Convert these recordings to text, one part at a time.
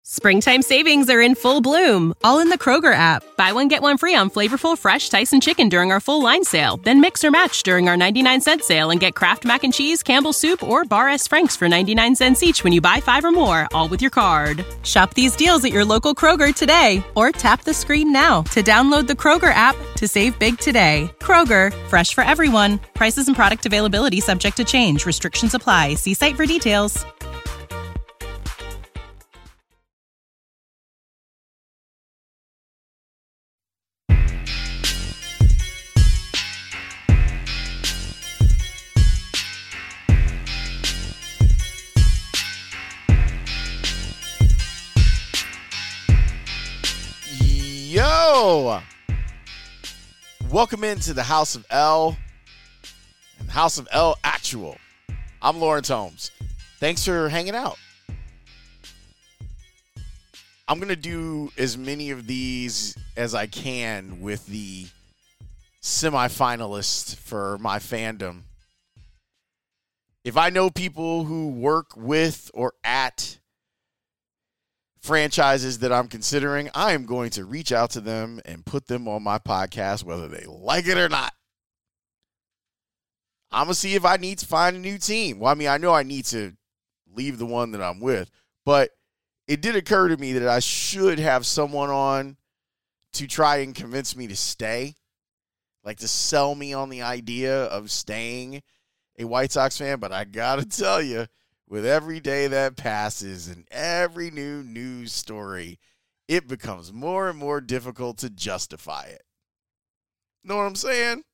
Springtime savings are in full bloom, all in the Kroger app. Buy one, get one free on flavorful, fresh Tyson chicken during our full line sale. Then mix or match during our 99-cent sale and get Kraft Mac and Cheese, Campbell's Soup, or Bar S. Frank's for 99 cents each when you buy 5 or more, all with your card. Shop these deals at your local Kroger today, or tap the screen now to download the Kroger app to save big today. Kroger, fresh for everyone. Prices and product availability subject to change. Restrictions apply. See site for details. Yo! Welcome into the House of L and House of L Actual. I'm Lawrence Holmes. Thanks for hanging out. I'm going to do as many of these as I can with the semifinalists for my fandom. If I know people who work with or at franchises that I'm considering, I am going to reach out to them and put them on my podcast, whether they like it or not. I'm going to see if I need to find a new team. Well, I mean, I know I need to leave the one that I'm with, but it did occur to me that I should have someone on to try and convince me to stay, like to sell me on the idea of staying a White Sox fan. But I got to tell you, with every day that passes and every new news story, it becomes more and more difficult to justify it. Know what I'm saying?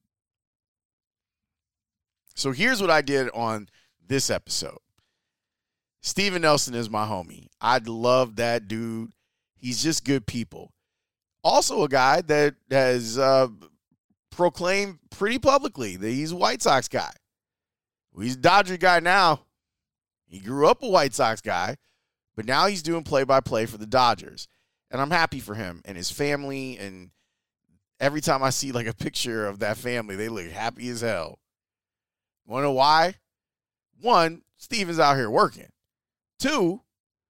So here's what I did on this episode. Steven Nelson is my homie. I love that dude. He's just good people. Also a guy that has proclaimed pretty publicly that he's a White Sox guy. Well, he's a Dodger guy now. He grew up a White Sox guy, but now he's doing play-by-play for the Dodgers. And I'm happy for him and his family. And every time I see like a picture of that family, they look happy as hell. Want to know why? One, Steven's out here working. Two,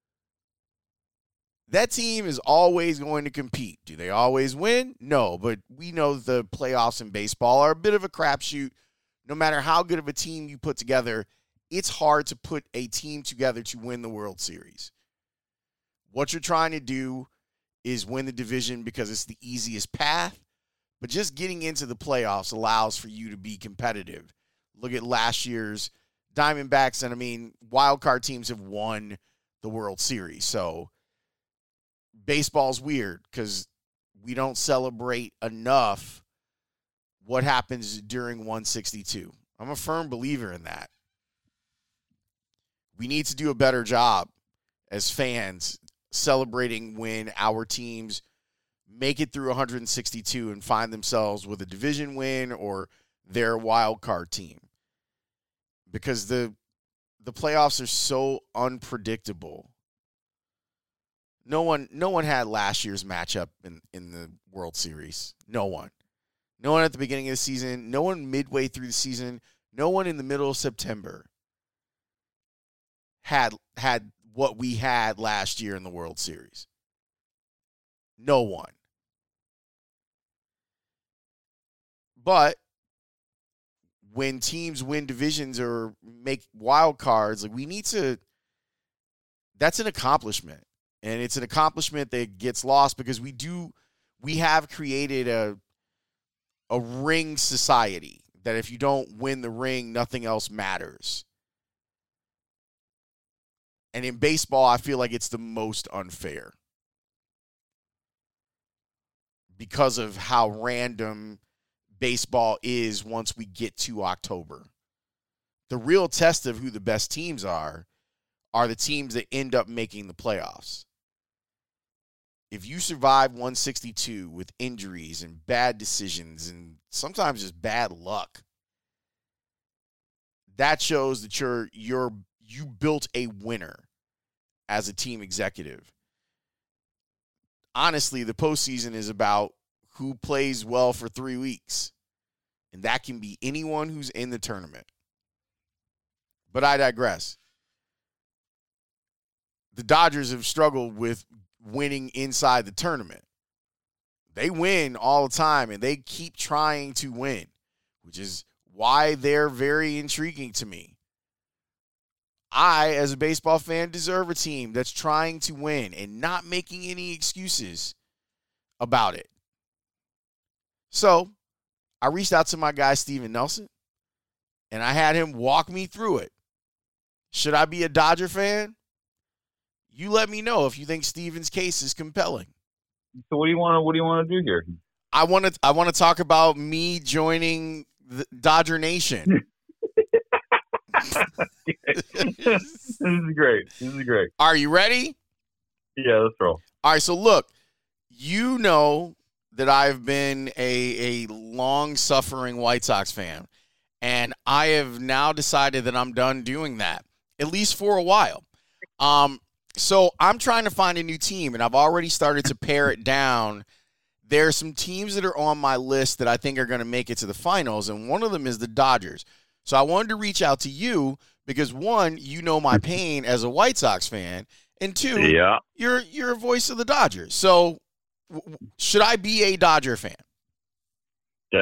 that team is always going to compete. Do they always win? No, but we know the playoffs in baseball are a bit of a crapshoot. No matter how good of a team you put together, it's hard to put a team together to win the World Series. What you're trying to do is win the division because it's the easiest path, but just getting into the playoffs allows for you to be competitive. Look at last year's Diamondbacks, and I mean, wild card teams have won the World Series. So baseball's weird because we don't celebrate enough what happens during 162. I'm a firm believer in that. We need to do a better job as fans celebrating when our teams make it through 162 and find themselves with a division win or their wild card team. Because the playoffs are so unpredictable. No one had last year's matchup in the World Series. No one. No one at the beginning of the season. No one midway through the season. No one in the middle of September had what we had last year in the World Series. No one. But when teams win divisions or make wild cards, like that's an accomplishment. And it's an accomplishment that gets lost because we have created a ring society that if you don't win the ring, nothing else matters. And in baseball, I feel like it's the most unfair because of how random baseball is once we get to October. The real test of who the best teams are the teams that end up making the playoffs. If you survive 162 with injuries and bad decisions and sometimes just bad luck, that shows that you built a winner as a team executive. Honestly, the postseason is about who plays well for 3 weeks. And that can be anyone who's in the tournament. But I digress. the Dodgers have struggled with winning inside the tournament. They win all the time, and they keep trying to win, which is why they're very intriguing to me. I, as a baseball fan, deserve a team that's trying to win and not making any excuses about it. So I reached out to my guy, Steven Nelson, and I had him walk me through it. Should I be a Dodger fan? You let me know if you think Steven's case is compelling. So what do you want to do here? I want to talk about me joining the Dodger Nation. This is great. Are you ready? Yeah, let's roll. All right, so look, you know that I've been a long-suffering White Sox fan, and I have now decided that I'm done doing that, at least for a while. So I'm trying to find a new team, and I've already started to pare it down. There are some teams that are on my list that I think are going to make it to the finals, and one of them is the Dodgers. So I wanted to reach out to you because, one, you know my pain as a White Sox fan, and two, you're a voice of the Dodgers. So should I be a Dodger fan? Come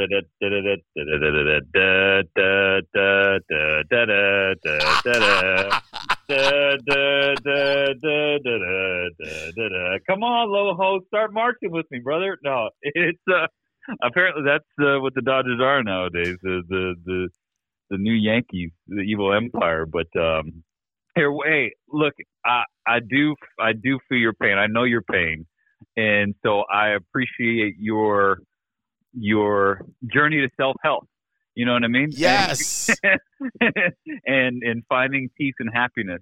on, Loho, start marching with me, brother. No, it's apparently that's what the Dodgers are nowadays. The new Yankees, the evil empire. But hey, look, I do feel your pain. I know your pain, and so I appreciate your journey to self-help. You know what I mean? Yes. and finding peace and happiness.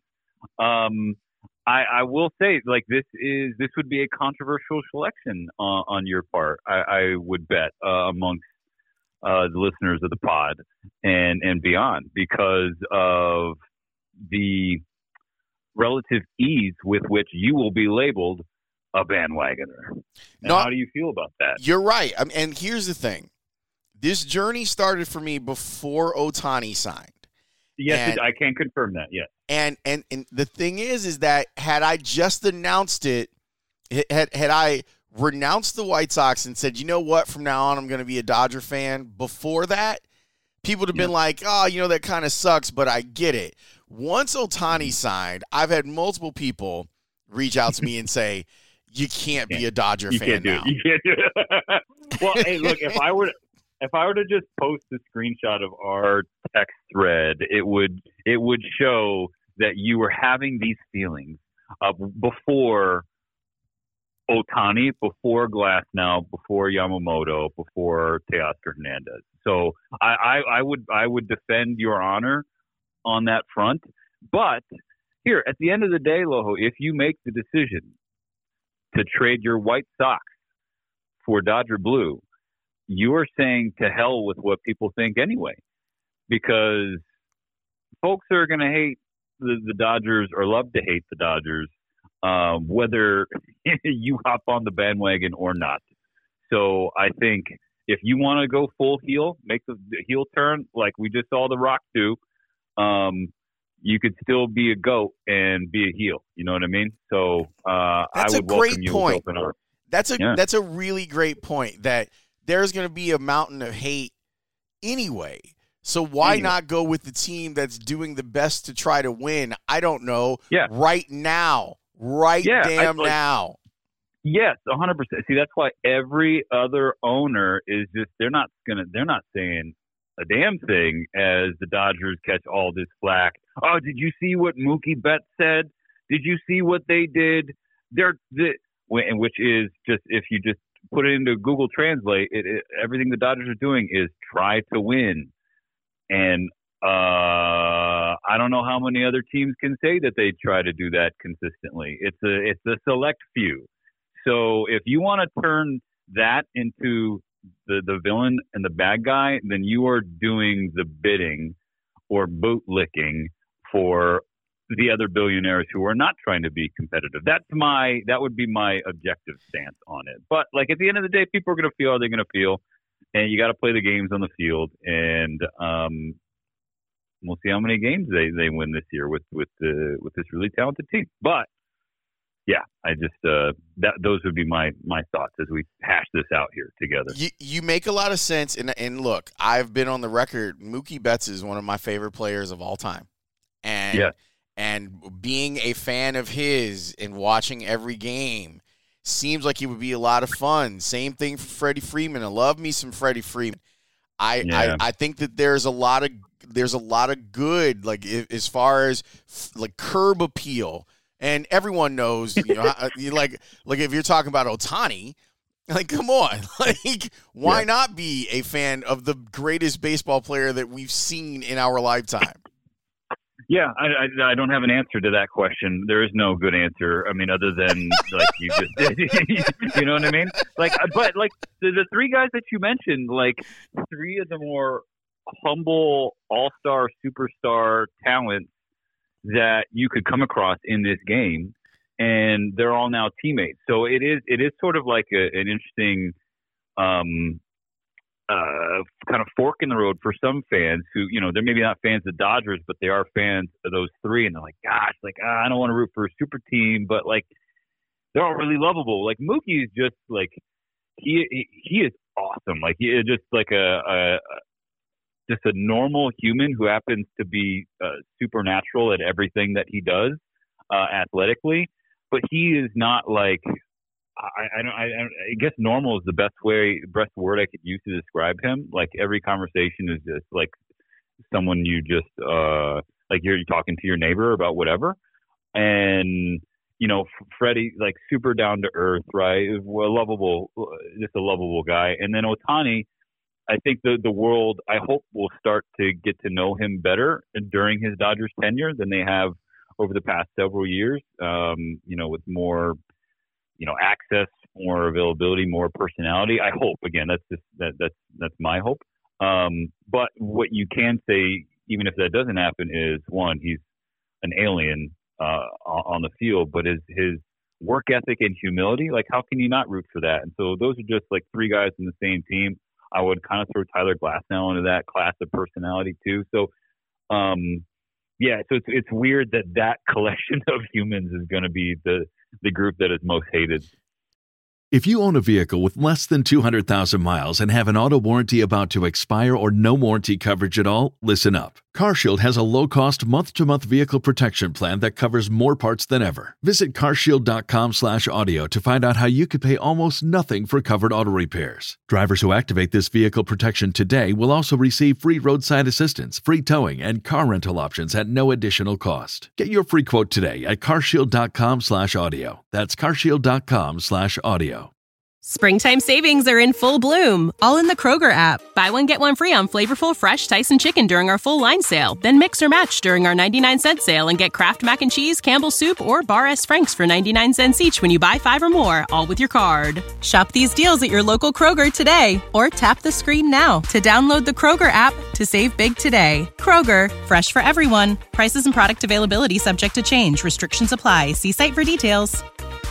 I will say, like, this would be a controversial selection on your part. I would bet amongst the listeners of the pod and beyond, because of the relative ease with which you will be labeled a bandwagoner. How do you feel about that? You're right. And here's the thing. This journey started for me before Ohtani signed. Yes, I can confirm that, yes. And the thing is that had I just announced it, had I renounced the White Sox and said, you know what, from now on I'm going to be a Dodger fan, before that, people would have been like, oh, that kind of sucks, but I get it. Once Ohtani signed, I've had multiple people reach out to me and say, you can't be a Dodger fan now. You can't do it. Well, hey, look, if I were to just post a screenshot of our text thread, it would show that you were having these feelings before Ohtani, before Glasnow, before Yamamoto, before Teoscar Hernandez. So I would defend your honor on that front. But here, at the end of the day, Loho, if you make the decision to trade your White Sox for Dodger Blue, you are saying to hell with what people think anyway, because folks are going to hate the Dodgers or love to hate the Dodgers, whether you hop on the bandwagon or not. So I think if you want to go full heel, make the heel turn like we just saw The Rock do, you could still be a goat and be a heel. You know what I mean? So I would welcome you with open arms. That's a really great point, that there's going to be a mountain of hate anyway. So why not go with the team that's doing the best to try to win? I don't know. Yeah. Right now. Now. Yes, 100%. See, that's why every other owner is just they're not saying a damn thing as the Dodgers catch all this flack. Oh, did you see what Mookie Betts said? Did you see what they did? Which is just, if you just put it into Google Translate, everything the Dodgers are doing is try to win. And I don't know how many other teams can say that they try to do that consistently. It's a select few. So if you want to turn that into the villain and the bad guy, then you are doing the bidding or bootlicking for the other billionaires who are not trying to be competitive. That would be my objective stance on it. But like at the end of the day, people are going to feel how they're going to feel, and you got to play the games on the field. And We'll see how many games they win this year with this really talented team. But yeah, I just those would be my thoughts as we hash this out here together. You make a lot of sense, and look, I've been on the record. Mookie Betts is one of my favorite players of all time, and being a fan of his and watching every game seems like it would be a lot of fun. Same thing for Freddie Freeman. I love me some Freddie Freeman. I think that there's a lot of good, like as far as like curb appeal. And everyone knows, like if you're talking about Ohtani, like, come on, like, why not be a fan of the greatest baseball player that we've seen in our lifetime? Yeah, I don't have an answer to that question. There is no good answer. I mean, other than like you just did, you know what I mean? Like, but like the three guys that you mentioned, like three of the more humble, all-star, superstar talents that you could come across in this game, and they're all now teammates. So it is sort of like an interesting kind of fork in the road for some fans who, they're maybe not fans of Dodgers, but they are fans of those three, and they're like, gosh, like I don't want to root for a super team, but like they're all really lovable. Like Mookie is just like he is awesome. Like he is just like just a normal human who happens to be supernatural at everything that he does athletically, but he is not like I guess normal is the best word I could use to describe him. Like every conversation is just like someone you just like you're talking to your neighbor about whatever, and Freddie, like super down to earth, right? Just a lovable guy, and then Ohtani. I think the world, I hope, will start to get to know him better during his Dodgers tenure than they have over the past several years, with more, access, more availability, more personality. I hope, again, that's my hope. But what you can say, even if that doesn't happen, is one, he's an alien on the field, but his work ethic and humility, like how can you not root for that? And so those are just like three guys in the same team. I would kind of throw Tyler Glasnow into that class of personality too. So, so it's weird that collection of humans is going to be the group that is most hated. If you own a vehicle with less than 200,000 miles and have an auto warranty about to expire or no warranty coverage at all, listen up. CarShield has a low-cost month-to-month vehicle protection plan that covers more parts than ever. Visit carshield.com/audio to find out how you could pay almost nothing for covered auto repairs. Drivers who activate this vehicle protection today will also receive free roadside assistance, free towing, and car rental options at no additional cost. Get your free quote today at carshield.com/audio. That's carshield.com/audio. Springtime savings are in full bloom, all in the Kroger app. Buy one, get one free on flavorful, fresh Tyson chicken during our full line sale. Then mix or match during our 99-cent sale and get Kraft Mac and Cheese, Campbell's Soup, or Bar S. Frank's for 99 cents each when you buy 5 or more, all with your card. Shop these deals at your local Kroger today, or tap the screen now to download the Kroger app to save big today. Kroger, fresh for everyone. Prices and product availability subject to change. Restrictions apply. See site for details.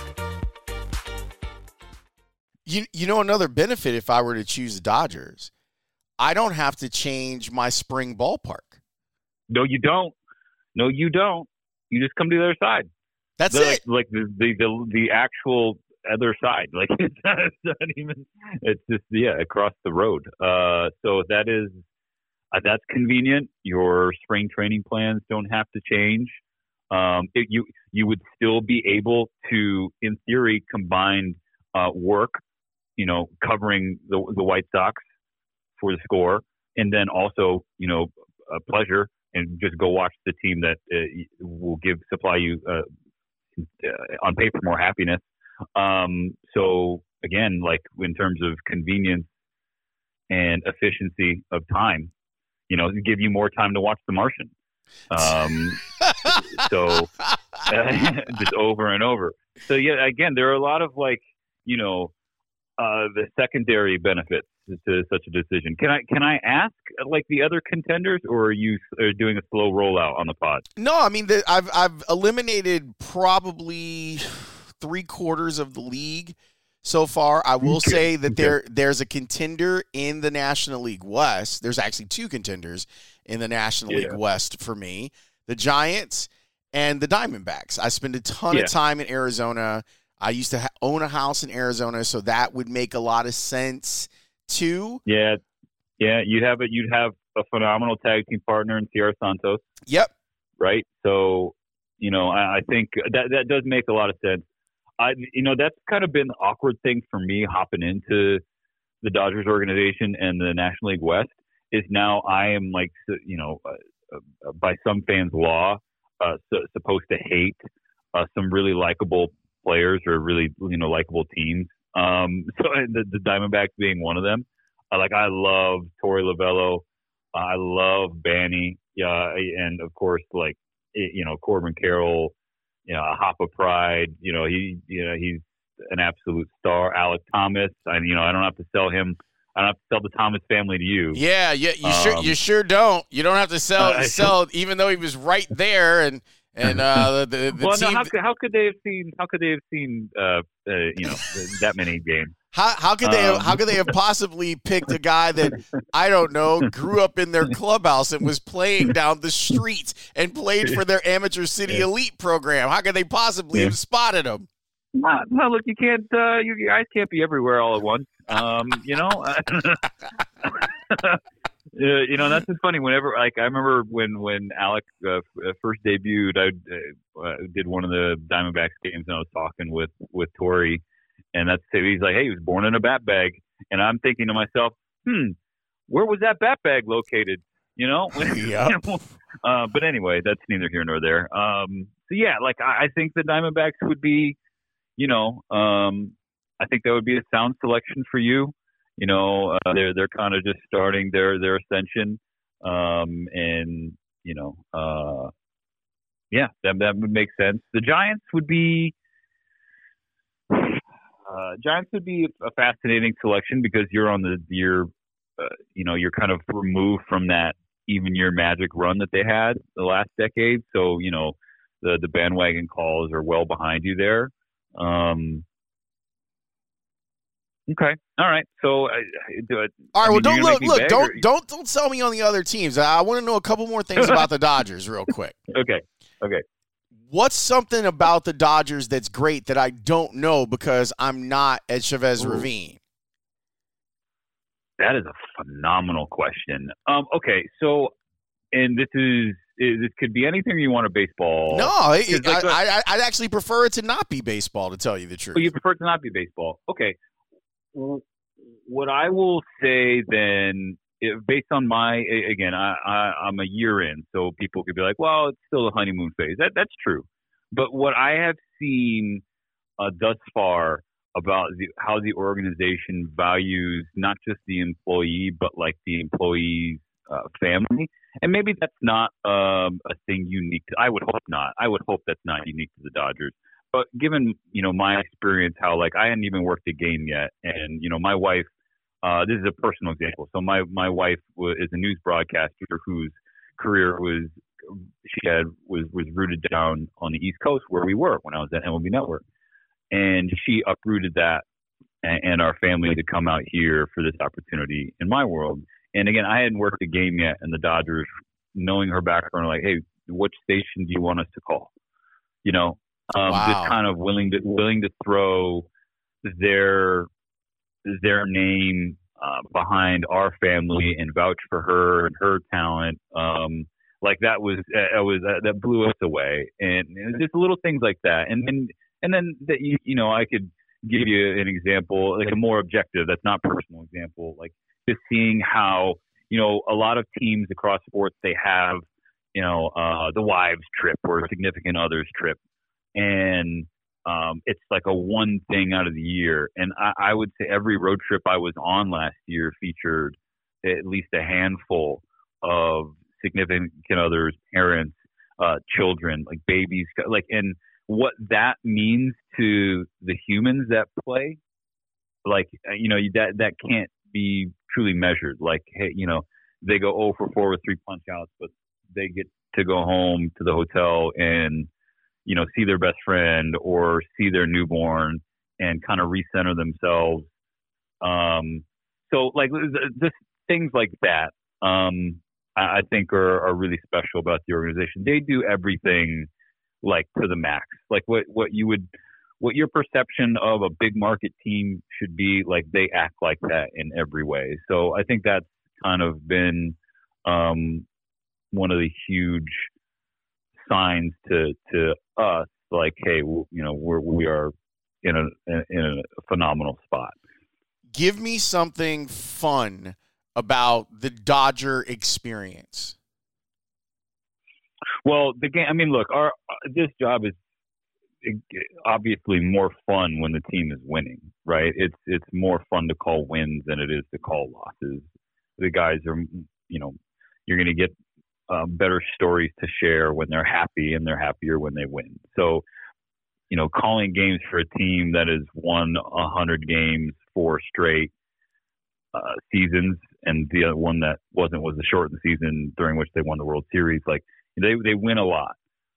Another benefit if I were to choose the Dodgers, I don't have to change my spring ballpark. No, you don't. You just come to the other side. That's it. Like the actual other side. Like it's not even. It's just across the road. So that's convenient. Your spring training plans don't have to change. You would still be able to, in theory, combine work. Covering the White Sox for the Score, and then also, a pleasure, and just go watch the team that will supply you on paper more happiness. So again, like in terms of convenience and efficiency of time, give you more time to watch The Martian. So just over and over. So yeah, again, there are a lot of the secondary benefits to such a decision. Can I ask like the other contenders, or are you doing a slow rollout on the pod? No, I mean I've eliminated probably 3/4 of the league. so far. I will say that there's a contender in the National League West. There's actually two contenders in the National League West for me, the Giants and the Diamondbacks. I spend a ton of time in Arizona. I used to own a house in Arizona, so that would make a lot of sense too. Yeah. You'd have a phenomenal tag team partner in Sierra Santos. Yep. Right. So, I think that does make a lot of sense. That's kind of been the awkward thing for me hopping into the Dodgers organization and the National League West is now I am by some fans' law, supposed to hate some really likable players or really, likable teams. So the Diamondbacks being one of them. I love Torey Lovullo. I love Banny. And of course, Corbin Carroll, a hop of pride. He's an absolute star. Alec Thomas. I don't have to sell him. I don't have to sell the Thomas family to you. Yeah. You sure don't. You don't have to sell, even though he was right there. And the team. No, how could they have seen that many games? How could they have possibly picked a guy that, I don't know, grew up in their clubhouse and was playing down the street and played for their amateur city elite program? How could they possibly have spotted him? No, look, you can't. Your eyes can't be everywhere all at once. That's just funny. Whenever, I remember when Alec first debuted, I did one of the Diamondbacks games, and I was talking with Torey, and he's like, "Hey, he was born in a bat bag," and I'm thinking to myself, where was that bat bag located? But anyway, that's neither here nor there. I think the Diamondbacks would be, I think that would be a sound selection for you. They're kind of just starting their ascension, that would make sense. The Giants would be a fascinating selection because you're kind of removed from that even year magic run that they had the last decade. So the bandwagon calls are well behind you there. Okay. All right. So, all right. Well, don't sell me on the other teams. I want to know a couple more things about the Dodgers, real quick. Okay. What's something about the Dodgers that's great that I don't know because I'm not at Chavez Ravine? That is a phenomenal question. Okay. So, and this could be anything you want to baseball. No, I'd actually prefer it to not be baseball, to tell you the truth. Oh, you prefer it to not be baseball. Okay. What I will say then, based on I'm a year in, so people could be like, well, it's still a honeymoon phase. That's true. But what I have seen thus far about how the organization values not just the employee, but like the employee's family, and maybe that's not a thing unique to, I would hope not. I would hope that's not unique to the Dodgers. But given, my experience, how I hadn't even worked a game yet. And, my wife, this is a personal example. So my wife is a news broadcaster whose career was rooted down on the East Coast where we were when I was at MLB Network. And she uprooted that and our family to come out here for this opportunity in my world. And again, I hadn't worked a game yet, and the Dodgers, knowing her background, are like, hey, which station do you want us to call? Wow. Just kind of willing to throw their name behind our family and vouch for her and her talent. That blew us away, and just little things like that. And then that I could give you an example, like a more objective, that's not personal example, like just seeing how a lot of teams across sports, they have the wives trip or significant others trip. And it's like a one thing out of the year. And I would say every road trip I was on last year featured at least a handful of significant others, parents, children, like babies, and what that means to the humans that play, that can't be truly measured. Like, hey, they go 0 for 4 with 3 punch outs, but they get to go home to the hotel and see their best friend or see their newborn and kind of recenter themselves. So like just things like that, I think are really special about the organization. They do everything like to the max, like what your perception of a big market team should be. Like they act like that in every way. So I think that's kind of been one of the huge signs to us, like, hey, we are in a phenomenal spot. Give me something fun about the Dodger experience. Well, the game. I mean, look, this job is obviously more fun when the team is winning, right? It's more fun to call wins than it is to call losses. The guys are, you're going to get better stories to share when they're happy, and they're happier when they win. So, calling games for a team that has won 100 games 4 straight seasons, and the other one that wasn't was the shortened season during which they won the World Series. Like they win a lot.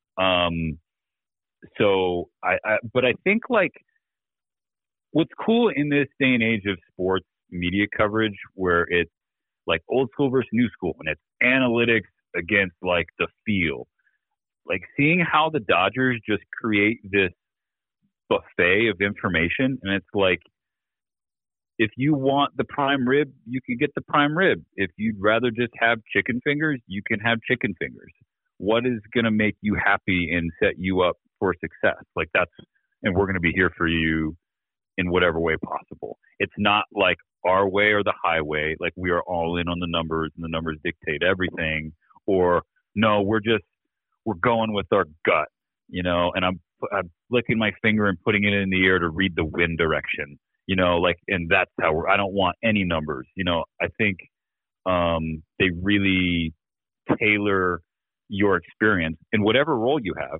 So but I think like what's cool in this day and age of sports media coverage, where it's like old school versus new school, and it's analytics against like the feel, like seeing how the Dodgers just create this buffet of information. And it's like, if you want the prime rib, you can get the prime rib. If you'd rather just have chicken fingers, you can have chicken fingers. What is going to make you happy and set you up for success? Like and we're going to be here for you in whatever way possible. It's not like our way or the highway. Like we are all in on the numbers, and the numbers dictate everything. Or no, we're going with our gut, and I'm licking my finger and putting it in the air to read the wind direction, and that's how I don't want any numbers. I think they really tailor your experience in whatever role you have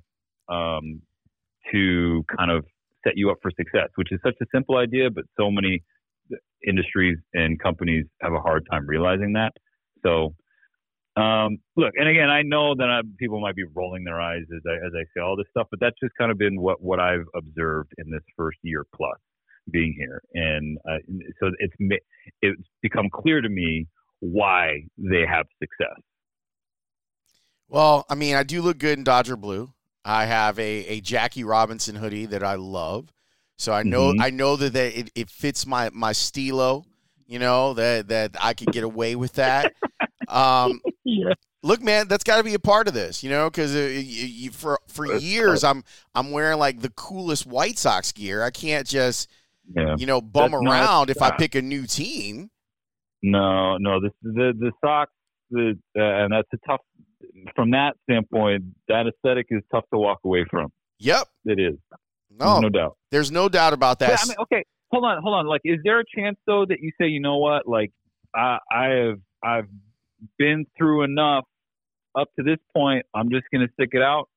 to kind of set you up for success, which is such a simple idea, but so many industries and companies have a hard time realizing that. So, look, and again, I know that people might be rolling their eyes as I say all this stuff, but that's just kind of been what I've observed in this first year plus being here. And so it's become clear to me why they have success. Well, I mean, I do look good in Dodger blue. I have a Jackie Robinson hoodie that I love. So I know that it fits my stilo, that I could get away with that. Yeah. Look, man, that's got to be a part of this, because for years I'm wearing like the coolest White Sox gear. I can't just bum around if I pick a new team. No, this the Sox, and that's a tough. From that standpoint, that aesthetic is tough to walk away from. Yep, it is. No doubt. There's no doubt about that. Yeah, okay, hold on. Like, is there a chance though that you say, you know what? Like, I've been through enough up to this point. I'm just going to stick it out.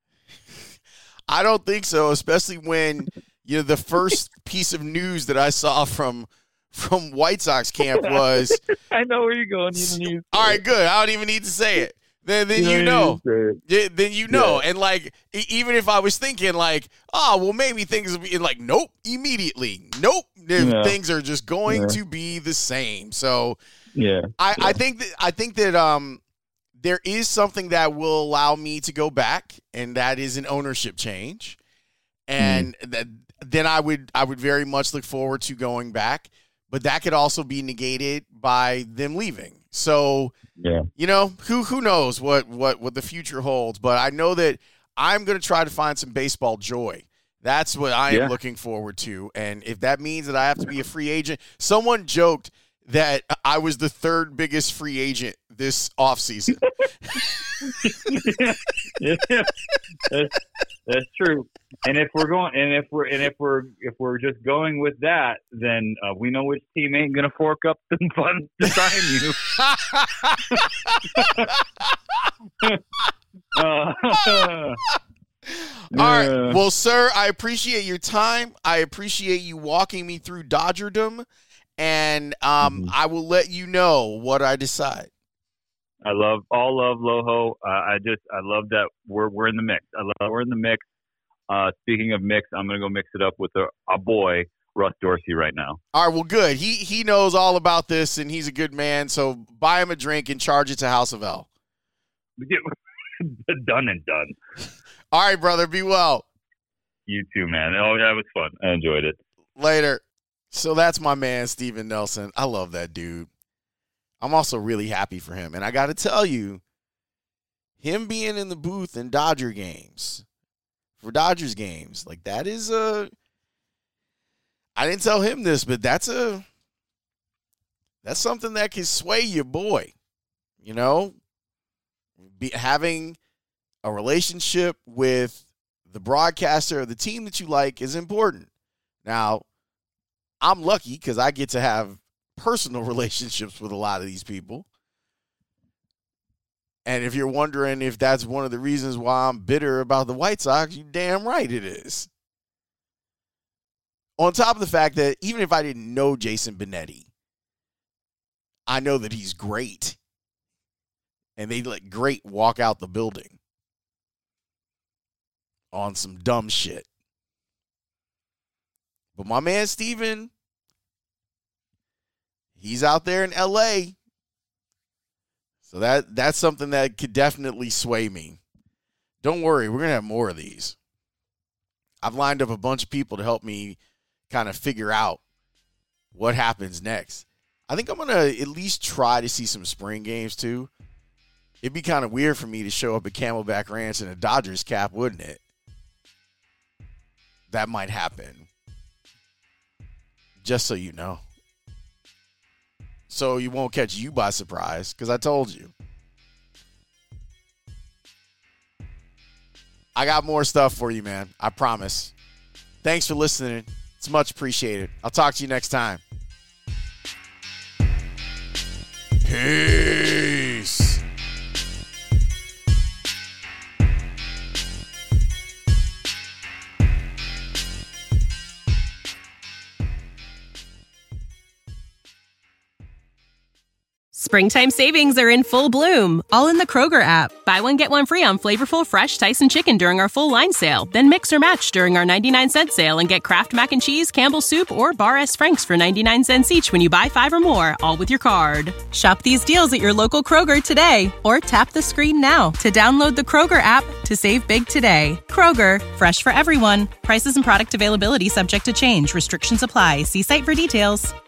I don't think so, especially when the first piece of news that I saw from White Sox camp was. I know where you're going. All right, good. I don't even need to say it. Then you know. Yeah. And like, even if I was thinking like, maybe things will be like, nope, immediately. Nope. Yeah. Things are just going to be the same. So yeah, I think that there is something that will allow me to go back, and that is an ownership change. And then I would very much look forward to going back, but that could also be negated by them leaving. So, who knows what the future holds, but I know that I'm going to try to find some baseball joy. That's what I am looking forward to. And if that means that I have to be a free agent, someone joked that I was the third biggest free agent this offseason. That's true. And if we're just going with that, then we know which team ain't gonna fork up the funds to sign you. All right. Well, sir, I appreciate your time. I appreciate you walking me through Dodgerdom, and I will let you know what I decide. I love Loho. I love that we're in the mix. We're in the mix. Speaking of mix, I'm gonna go mix it up with a boy, Russ Dorsey right now. All right, well, good. He knows all about this, and he's a good man. So buy him a drink and charge it to House of L. Done and done. All right, brother. Be well. You too, man. Oh, yeah, it was fun. I enjoyed it. Later. So that's my man, Steven Nelson. I love that dude. I'm also really happy for him. And I got to tell you, him being in the booth in Dodgers games, like that is I didn't tell him this, but that's something that can sway your boy. You know, having a relationship with the broadcaster of the team that you like is important. Now, I'm lucky because I get to have personal relationships with a lot of these people. And if you're wondering if that's one of the reasons why I'm bitter about the White Sox, you're damn right it is. On top of the fact that even if I didn't know Jason Benetti, I know that he's great. And they let great walk out the building on some dumb shit. But my man Steven, he's out there in L.A., so that's something that could definitely sway me. Don't worry, we're going to have more of these. I've lined up a bunch of people to help me kind of figure out what happens next. I think I'm going to at least try to see some spring games too. It'd be kind of weird for me to show up at Camelback Ranch in a Dodgers cap, wouldn't it? That might happen. Just so you know. So you won't catch you by surprise, because I told you. I got more stuff for you, man. I promise. Thanks for listening. It's much appreciated. I'll talk to you next time. Peace. Springtime savings are in full bloom, all in the Kroger app. Buy one, get one free on flavorful, fresh Tyson chicken during our full line sale. Then mix or match during our 99-cent sale and get Kraft Mac and Cheese, Campbell's Soup, or Bar S. Frank's for 99 cents each when you buy 5 or more, all with your card. Shop these deals at your local Kroger today, or tap the screen now to download the Kroger app to save big today. Kroger, fresh for everyone. Prices and product availability subject to change. Restrictions apply. See site for details.